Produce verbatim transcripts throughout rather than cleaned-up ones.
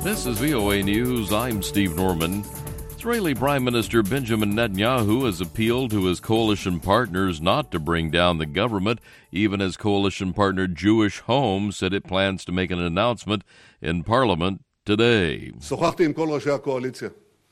This is V O A News. I'm Steve Norman. Israeli Prime Minister Benjamin Netanyahu has appealed to his coalition partners not to bring down the government, even as coalition partner Jewish Home said it plans to make an announcement in Parliament today. Mister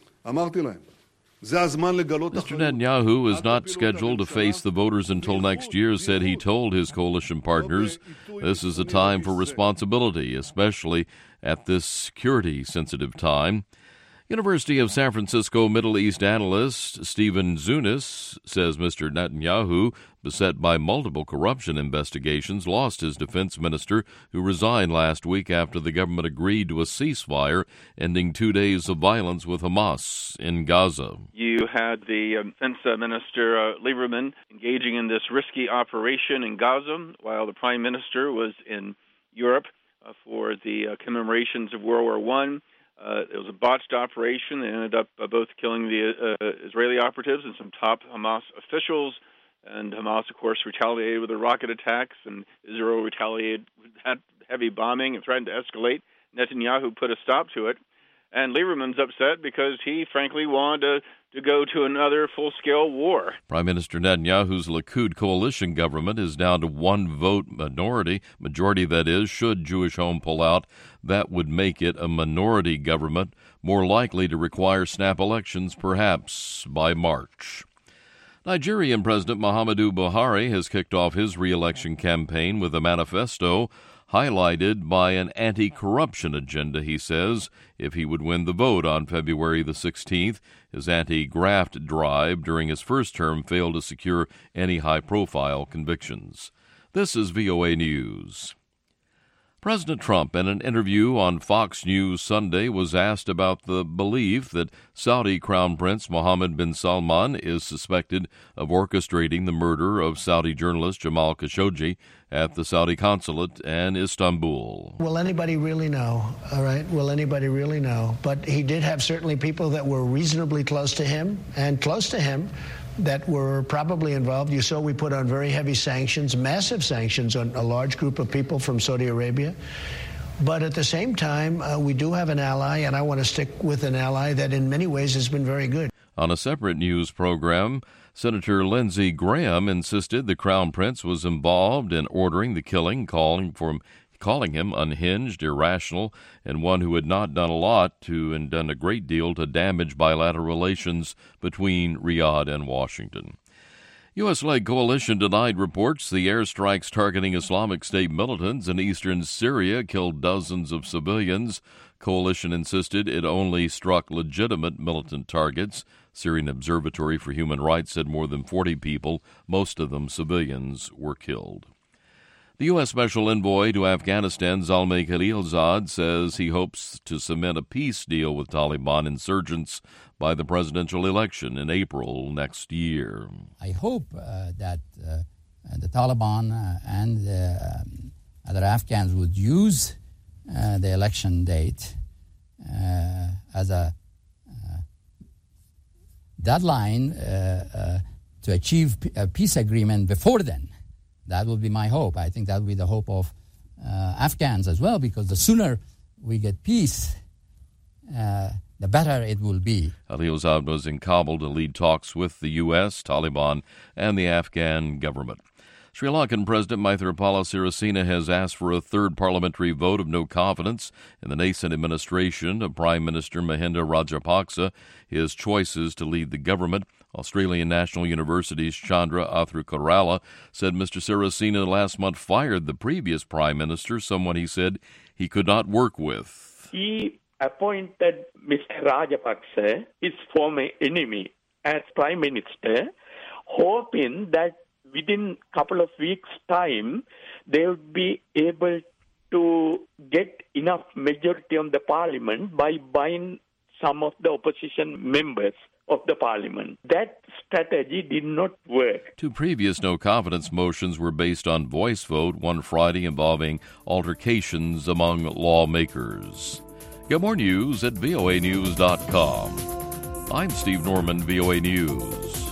Netanyahu is not scheduled to face the voters until next year, said he told his coalition partners. This is a time for responsibility, especially at this security-sensitive time. University of San Francisco Middle East analyst Stephen Zunis says Mister Netanyahu, beset by multiple corruption investigations, lost his defense minister, who resigned last week after the government agreed to a ceasefire, ending two days of violence with Hamas in Gaza. You had the um, defense minister, uh, Lieberman, engaging in this risky operation in Gaza, while the prime minister was in Europe uh, for the uh, commemorations of World War One. Uh, it was a botched operation. They ended up uh, both killing the uh, Israeli operatives and some top Hamas officials. And Hamas, of course, retaliated with the rocket attacks, and Israel retaliated with that heavy bombing and threatened to escalate. Netanyahu put a stop to it. And Lieberman's upset because he, frankly, wanted to, to go to another full-scale war. Prime Minister Netanyahu's Likud coalition government is down to one vote minority, majority that is, should Jewish Home pull out. That would make it a minority government, more likely to require snap elections perhaps by March. Nigerian President Muhammadu Buhari has kicked off his re-election campaign with a manifesto highlighted by an anti-corruption agenda, he says, if he would win the vote on February the sixteenth. His anti-graft drive during his first term failed to secure any high-profile convictions. This is V O A News. President Trump, in an interview on Fox News Sunday, was asked about the belief that Saudi Crown Prince Mohammed bin Salman is suspected of orchestrating the murder of Saudi journalist Jamal Khashoggi at the Saudi consulate in Istanbul. Will anybody really know? All right, will anybody really know? But he did have certainly people that were reasonably close to him and close to him that were probably involved. You saw we put on very heavy sanctions, massive sanctions on a large group of people from Saudi Arabia. But at the same time, uh, we do have an ally, and I want to stick with an ally that in many ways has been very good. On a separate news program, Senator Lindsey Graham insisted the Crown Prince was involved in ordering the killing, calling for calling him unhinged, irrational, and one who had not done a lot to and done a great deal to damage bilateral relations between Riyadh and Washington. U S-led coalition denied reports the airstrikes targeting Islamic State militants in eastern Syria killed dozens of civilians. Coalition insisted it only struck legitimate militant targets. Syrian Observatory for Human Rights said more than forty people, most of them civilians, were killed. The U S. Special Envoy to Afghanistan, Zalmay Khalilzad, says he hopes to cement a peace deal with Taliban insurgents by the presidential election in April next year. I hope uh, that uh, the Taliban uh, and uh, other Afghans would use uh, the election date uh, as a uh, deadline uh, uh, to achieve a peace agreement before then. That would be my hope. I think that would be the hope of uh, Afghans as well, because the sooner we get peace, uh, the better it will be. Khalilzad was in Kabul to lead talks with the U S, Taliban, and the Afghan government. Sri Lankan President Maithripala Sirisena has asked for a third parliamentary vote of no confidence in the nascent administration of Prime Minister Mahinda Rajapaksa. His choices to lead the government. Australian National University's Chandra Athrukarala said Mister Sirisena last month fired the previous Prime Minister, someone he said he could not work with. He appointed Mister Rajapaksa, his former enemy, as Prime Minister, hoping that within a couple of weeks' time, they would be able to get enough majority on the parliament by buying some of the opposition members of the parliament. That strategy did not work. Two previous no-confidence motions were based on voice vote, one Friday involving altercations among lawmakers. Get more news at V O A news dot com. I'm Steve Norman, V O A News.